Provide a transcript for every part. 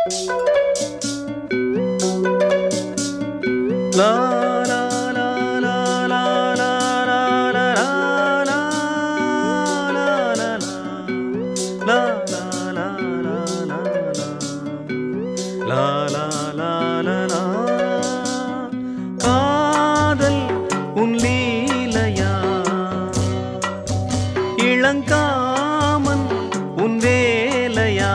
லா லா லா லா லா லா லா லா லா லா லா லா லா லா லா லா லா. காதல் உன் லீலையா, இளங்காமன் உன் வேலையா,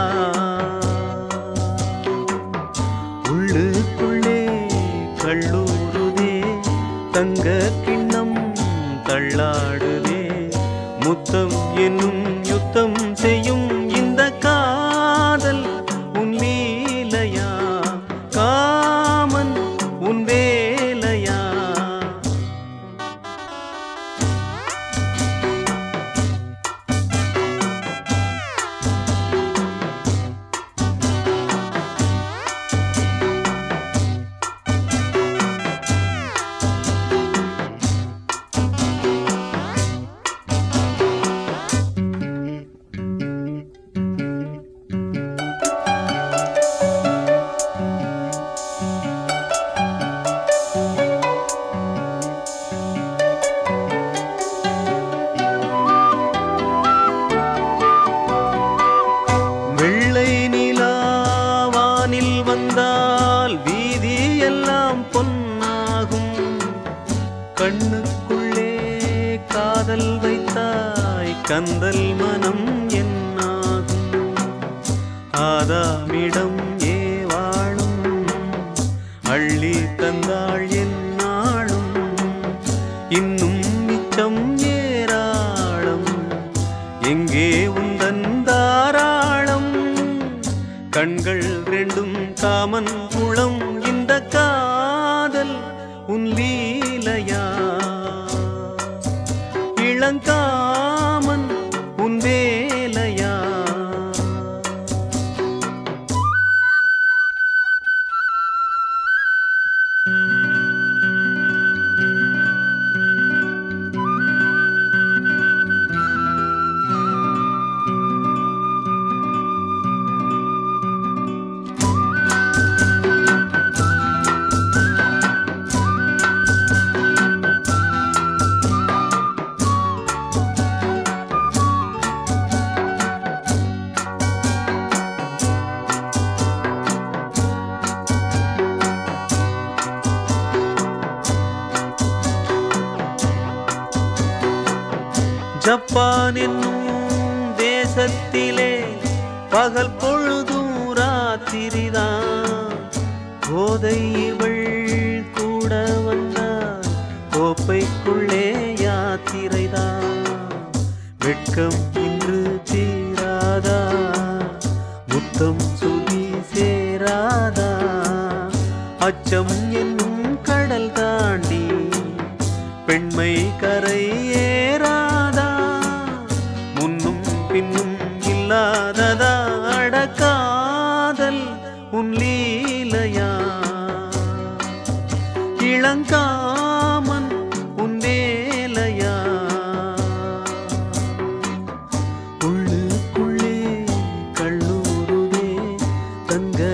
உள்ளுக்குள்ளே கள்ளூருதே தங்க கிண்ணம் தள்ளாடுதே, முத்தம் என்னும் யுத்தம் செய்யும் இந்த காதல் உன் லீலையா, காமன் உன் வேலையா. வெள்ளை நிலாவானில் வந்தால் வீதி எல்லாம் பொன்னாகும், கண்ணுக்குள்ளே காதல் வைத்தாய் கந்தல் மனம் என்னாகும், ஆதாமிடம் ஏவாளும் அள்ளி தந்தாள் என்னாளும், இன்னும் மிச்சம் ஏராளம் எங்கே உந்தன் தாராளம், கண்கள் ரெண்டும் காமன் குளம் இந்த காதல் உன் லீலையா, இளங்காமன் உன் வேலையா. ஜப்பான் என்னும் தேசத்திலே பகல் பொழுதும் ராத்திரிதான், போதை இவள் கூட வந்தால் கோப்பைக்குள்ளே யாத்திரைதான், வெட்கம் இன்று தீராதா, முத்தம் சுதி சேராதா, அச்சம் என்னும் கடல் தாண்டி பெண்மை கரை ஏறாதா, முன்னும் பின்னும் இல்லாததா அடக்காதல் உன் லீலையா, இளங்காமன் உன் வேலையா, உள்ளுக்குள்ளே கள்ளூருதே தங்க